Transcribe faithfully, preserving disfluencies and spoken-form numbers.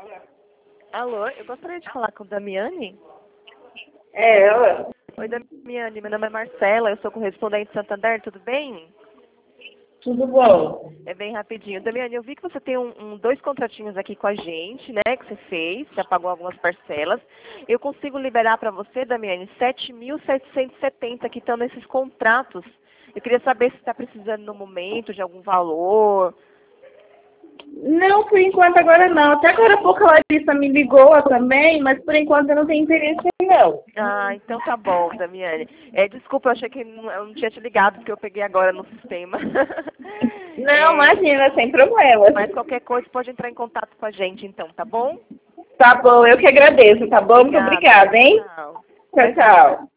Alô, eu gostaria de falar com Damiane. É, ela. Oi, Damiane, meu nome é Marcela, eu sou correspondente de Santander, tudo bem? Tudo bom? É bem rapidinho. Damiane, eu vi que você tem um, um- dois contratinhos aqui com a gente, né, que você fez, já pagou algumas parcelas. Eu consigo liberar para você, Damiane, sete mil setecentos e setenta que estão nesses contratos. Eu queria saber se está precisando no momento de algum valor. Não, por enquanto agora não. Até agora há pouco a Larissa me ligou também, mas por enquanto eu não tenho interesse não. Ah, então tá bom, Damiane. É, desculpa, eu achei que não- eu não tinha te ligado, porque eu peguei agora no sistema. Não, É, imagina, sem problema. mas qualquer coisa pode entrar em contato com a gente, então, tá bom? Tá bom, eu que agradeço, tá bom? Muito Obrigada. obrigada, hein? Tchau. Tchau, tchau.